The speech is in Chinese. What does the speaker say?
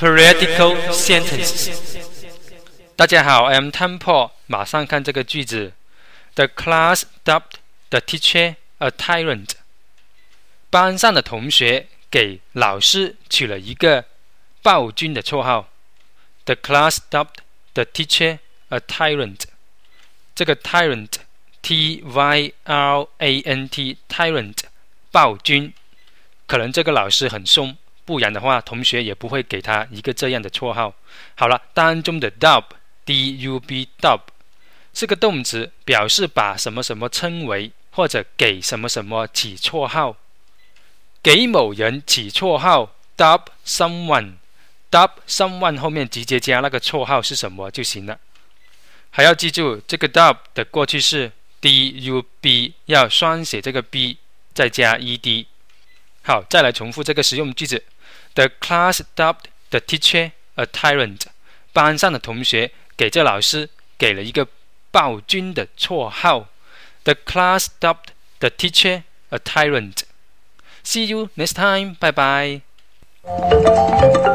Periodical sentences。大家好 ，I am Tom Paul。马上看这个句子 ：The class dubbed the teacher a tyrant。班上的同学给老师取了一个暴君的绰号。The class dubbed the teacher a tyrant。这个 tyrant，T-Y-R-A-N-T， tyrant， 暴君。可能这个老师很凶，不然的话，同学也不会给他一个这样的绰号。好了，当中的 dub，D-U-B dub 是个动词，表示把什么什么称为，或者给什么什么起绰号。给某人起绰号 dub someone，dub someone 后面直接加那个绰号是什么就行了。还要记住这个 dub 的过去式 D-U-B 要双写这个 B 再加 ed。好，再来重复这个实用句子。The class dubbed the teacher a tyrant。班上的同学给这老师给了一个暴君的绰号。The class dubbed the teacher a tyrant。See you next time. Bye bye.